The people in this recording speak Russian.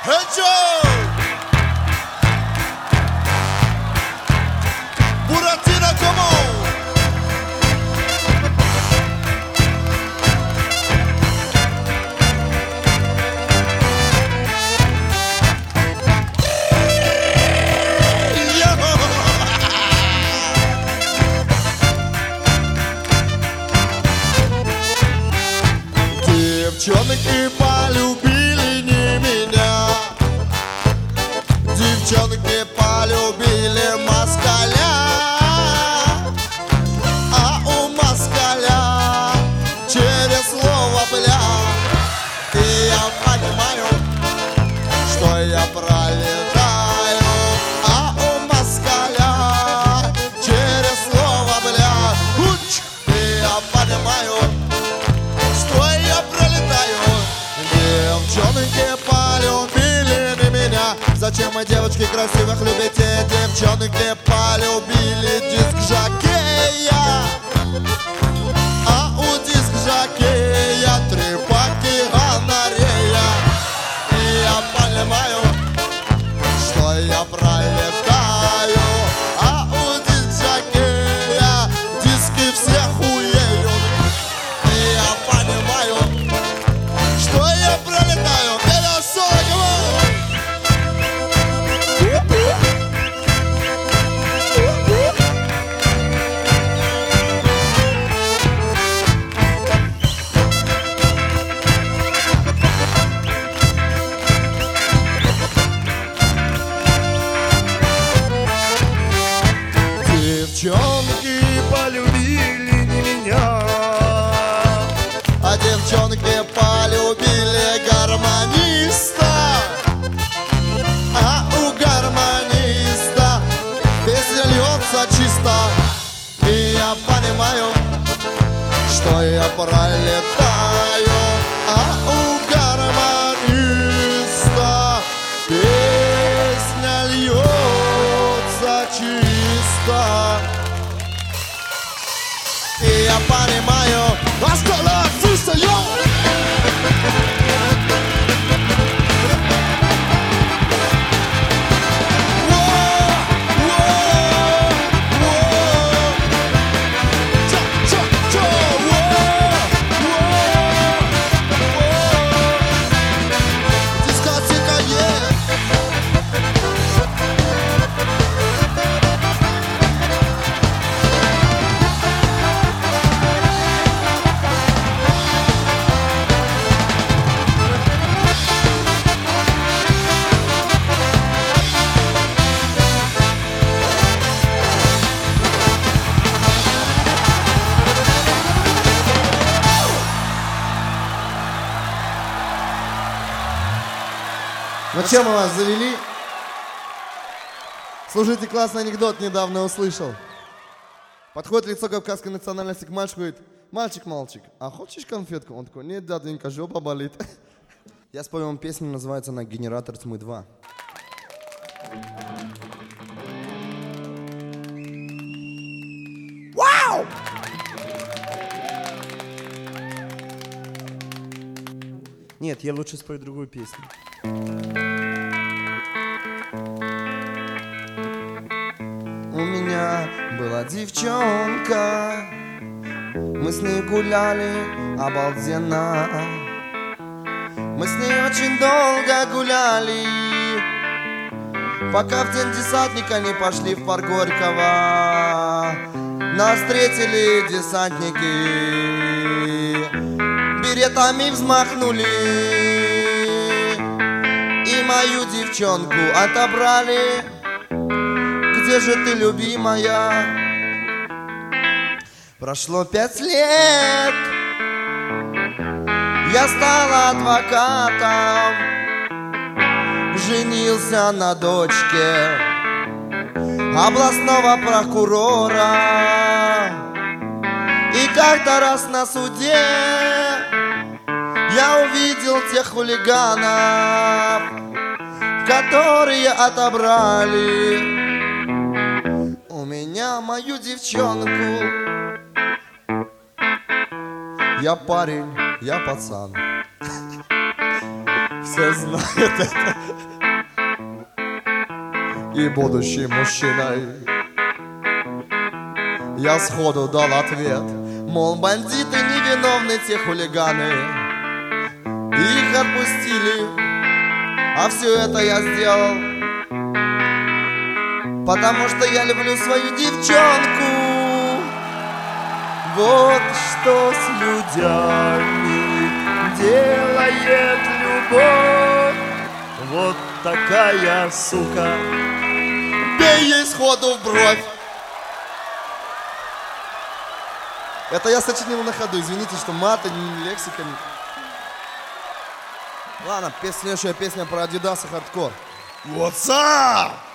Буратино, come on! Девчонки полюбили не меня, девчонки полюбили москаля, а у москаля через слово бля. И я понимаю, что я пролетаю, а у москаля через слово бля. И я понимаю, что я пролетаю. Девчонки полюбили не меня. Зачем вы, девочки, красивых любите? Девчонки полюбили диск-жокея, а у диск-жокея трепаки гонорея. И я понимаю, что я пролетаю, а у диск-жокея диски все хуеют. И я понимаю, что я пролетаю. Это 40. Девчонки полюбили не меня, а девчонки полюбили гармониста, а у гармониста песня льется чисто. И я понимаю, что я пролетаю, а у гармониста песня льется чисто. И я понимаю, а что написано, йоу! Ну чем мы вас завели? Слушайте, классный анекдот недавно услышал. Подходит лицо кавказской национальности к мальчику и говорит: мальчик, а хочешь конфетку? Он такой: нет, дяденька, жопа болит. Я спою вам песню, называется она «Генератор тьмы 2». Вау! Нет, я лучше спою другую песню. У меня была девчонка, мы с ней гуляли обалденно. Мы с ней очень долго гуляли, пока в день десантника не пошли в парк Горького. Нас встретили десантники, беретами взмахнули и мою девчонку отобрали. Где же ты, любимая? Прошло 5 лет, я стал адвокатом, женился на дочке областного прокурора. И как-то раз на суде я увидел тех хулиганов, которые отобрали у меня мою девчонку. Я парень, я пацан, все знают это. И будущий мужчиной я сходу дал ответ, мол, бандиты невиновны, те хулиганы, их отпустили, а все это я сделал, потому что я люблю свою девчонку. Вот что с людьми делает любовь. Вот такая сука. Бей ей сходу в бровь. Это я сочинил на ходу, извините, что маты, лексика. Ладно, следующая песня про Адидас и хардкор. What's up?